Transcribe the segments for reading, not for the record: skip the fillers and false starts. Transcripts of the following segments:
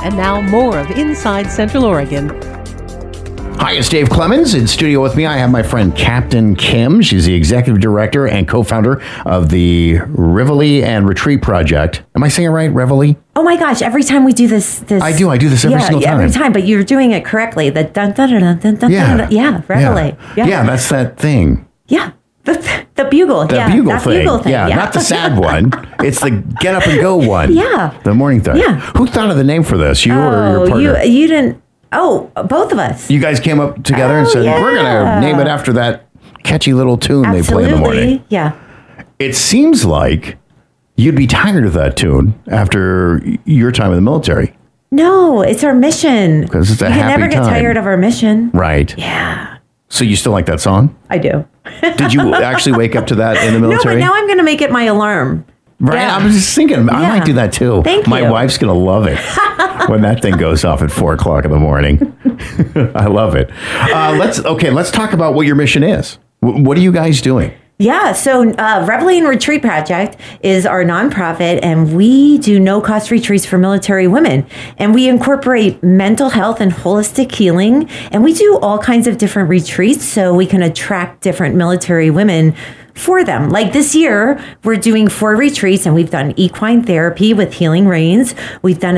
And now more of Inside Central Oregon. Hi, it's Dave Clemens. In studio with me, I have my friend Captain Kim. She's the executive director and co-founder of the Reveille and Retreat Project. Am I saying it right, Reveille? Oh my gosh, every time we do this. I do this every single time. Every time, but you're doing it correctly. The dun dun dun dun dun dun. Yeah, Reveille. Yeah, that's that thing. Yeah. The bugle. The bugle thing. Yeah, not the sad one. It's the get up and go one. Yeah. The morning thing. Yeah. Who thought of the name for this? You or your partner? You didn't. Oh, both of us. You guys came up together and said, we're going to name it after that catchy little tune they play in the morning. Yeah. It seems like you'd be tired of that tune after your time in the military. No, it's our mission. Because it's a happy time. You can never get tired of our mission. Right. Yeah. So you still like that song? I do. Did you actually wake up to that in the military? No, but now I'm going to make it my alarm. Right. Yeah. I was just thinking, I might do that too. Thank My you. wife's going to love it when that thing goes off at 4:00 in the morning. I love it. Let's talk about what your mission is. What are you guys doing? Yeah, so Reveille and Retreat Project is our nonprofit, and we do no-cost retreats for military women. And we incorporate mental health and holistic healing, and we do all kinds of different retreats so we can attract different military women for them. Like this year, we're doing 4 retreats, and we've done equine therapy with Healing Rains. We've done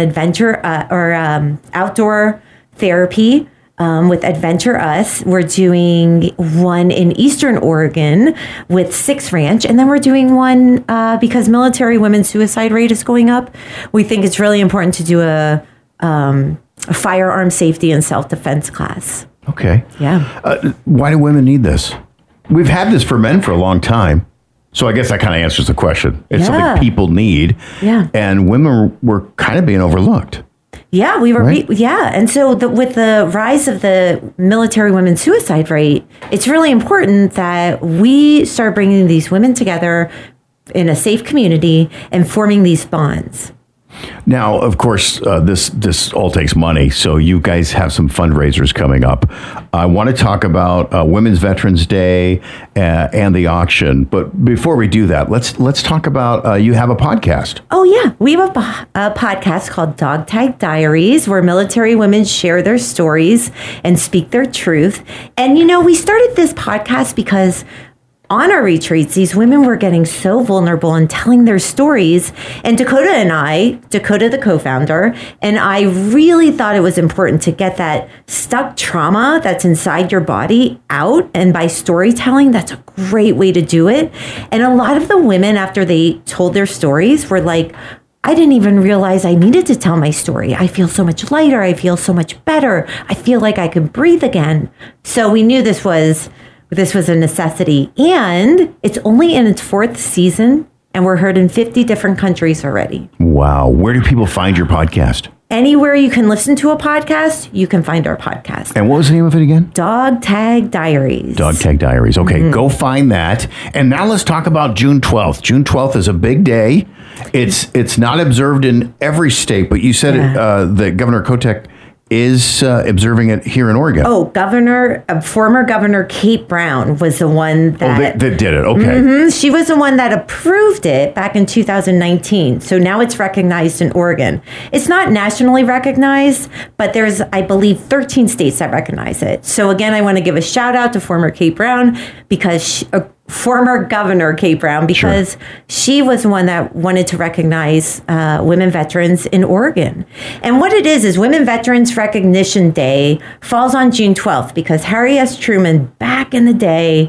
outdoor therapy with Adventure Us. We're doing one in Eastern Oregon with Six Ranch. And then we're doing one because military women's suicide rate is going up. We think it's really important to do a firearm safety and self-defense class. Okay. Yeah. Why do women need this? We've had this for men for a long time. So I guess that kind of answers the question. It's something people need. Yeah. And women were kind of being overlooked. Yeah, we were. Right? And so with the rise of the military women's suicide rate, it's really important that we start bringing these women together in a safe community and forming these bonds. Now, of course, this all takes money. So you guys have some fundraisers coming up. I want to talk about Women's Veterans Day and the auction. But before we do that, let's talk about you have a podcast. Oh, yeah. We have a podcast called Dog Tag Diaries, where military women share their stories and speak their truth. And, we started this podcast because on our retreats, these women were getting so vulnerable and telling their stories. And Dakota, the co-founder, and I really thought it was important to get that stuck trauma that's inside your body out. And by storytelling, that's a great way to do it. And a lot of the women, after they told their stories, were like, I didn't even realize I needed to tell my story. I feel so much lighter. I feel so much better. I feel like I can breathe again. So we knew this was a necessity, and it's only in its 4th season, and we're heard in 50 different countries already. Wow. Where do people find your podcast? Anywhere you can listen to a podcast, you can find our podcast. And what was the name of it again? Dog Tag Diaries. Dog Tag Diaries. Okay, Go find that. And now let's talk about June 12th. June 12th is a big day. It's not observed in every state, but you said that Governor Kotek is observing it here in Oregon. Oh, former Governor Kate Brown was the one that... that did it, okay. Mm-hmm. She was the one that approved it back in 2019. So now it's recognized in Oregon. It's not nationally recognized, but there's, I believe, 13 states that recognize it. So again, I want to give a shout out to former Kate Brown former Governor Kate Brown, because she was the one that wanted to recognize women veterans in Oregon. And what it is Women Veterans Recognition Day falls on June 12th because Harry S. Truman, back in the day,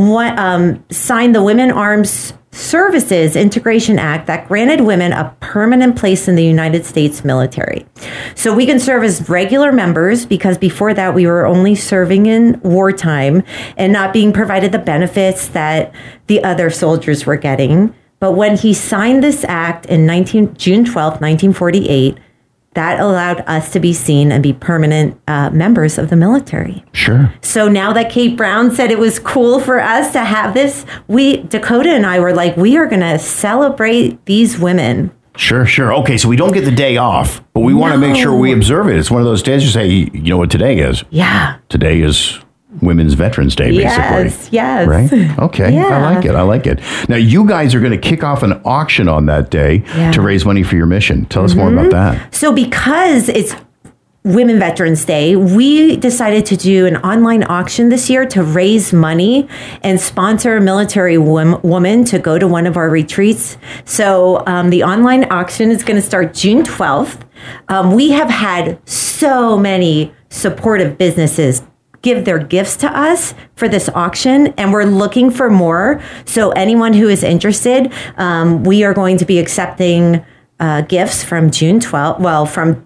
signed the Women Armed Services Integration Act that granted women a permanent place in the United States military. So we can serve as regular members, because before that we were only serving in wartime and not being provided the benefits that the other soldiers were getting. But when he signed this act in June 12th, 1948, that allowed us to be seen and be permanent members of the military. Sure. So now that Kate Brown said it was cool for us to have this, Dakota and I were like, we are going to celebrate these women. Sure. Okay, so we don't get the day off, but we want to make sure we observe it. It's one of those days you say, you know what today is? Yeah. Today is Women's Veterans Day, basically. Yes. Right? Okay. Yeah. I like it. Now, you guys are going to kick off an auction on that day to raise money for your mission. Tell us more about that. So because it's Women Veterans Day, we decided to do an online auction this year to raise money and sponsor a military woman to go to one of our retreats. So the online auction is going to start June 12th. We have had so many supportive businesses give their gifts to us for this auction, and we're looking for more. So anyone who is interested, we are going to be accepting gifts from June 12th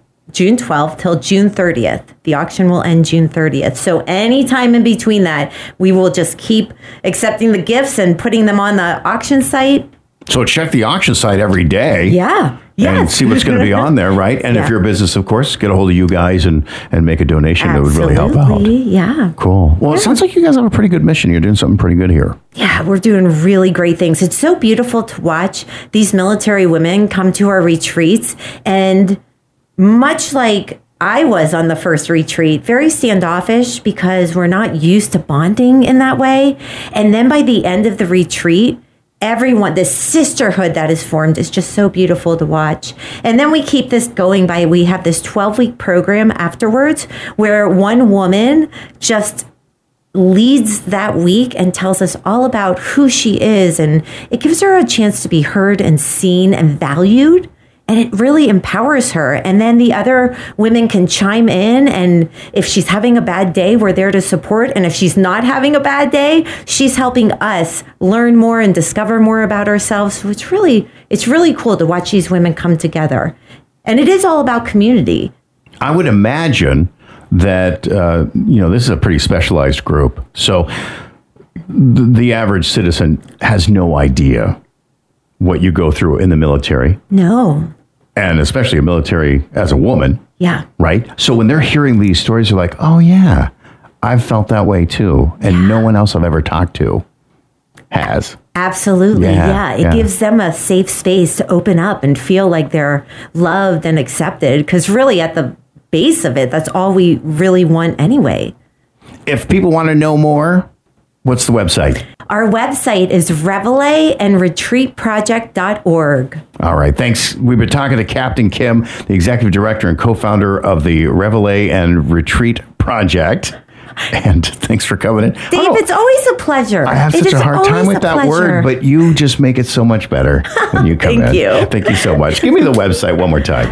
till June 30th. The auction will end June 30th. So anytime in between that, we will just keep accepting the gifts and putting them on the auction site. So check the auction site every day. Yeah. And see what's going to be on there, right? And if you're a business, of course, get a hold of you guys and make a donation. That would really help out. Yeah. Cool. Well, it sounds like you guys have a pretty good mission. You're doing something pretty good here. Yeah, we're doing really great things. It's so beautiful to watch these military women come to our retreats, and much like I was on the first retreat, very standoffish because we're not used to bonding in that way. And then by the end of the retreat, everyone, the sisterhood that is formed is just so beautiful to watch. And then we keep this going by, we have this 12-week program afterwards where one woman just leads that week and tells us all about who she is. And it gives her a chance to be heard and seen and valued. And it really empowers her. And then the other women can chime in. And if she's having a bad day, we're there to support. And if she's not having a bad day, she's helping us learn more and discover more about ourselves. So it's really cool to watch these women come together. And it is all about community. I would imagine that, this is a pretty specialized group. So the average citizen has no idea what you go through in the military. No. And especially a military as a woman. Yeah. Right? So when they're hearing these stories, they're like, oh, yeah, I've felt that way too. And no one else I've ever talked to has. Absolutely. Yeah. It gives them a safe space to open up and feel like they're loved and accepted. Because really at the base of it, that's all we really want anyway. If people want to know more, what's the website? Our website is reveilleandretreatproject.org. All right. Thanks. We've been talking to Captain Kim, the executive director and co-founder of the Reveille and Retreat Project. And thanks for coming in. Dave, it's always a pleasure. I have such a hard time with that word, but you just make it so much better when you come in. Thank you. Thank you so much. Give me the website one more time.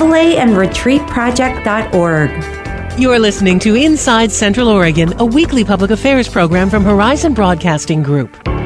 reveilleandretreatproject.org. You're listening to Inside Central Oregon, a weekly public affairs program from Horizon Broadcasting Group.